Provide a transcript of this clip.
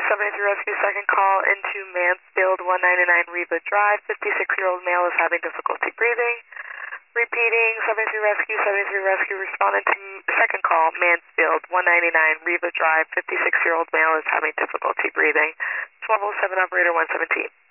73 Rescue, second call into Mansfield 199 Reba Drive. 56-year-old male is having difficulty breathing. Repeating, 73 Rescue responded to second call, Mansfield 199 Reba Drive. 56-year-old male is having difficulty breathing. 1207 operator 117.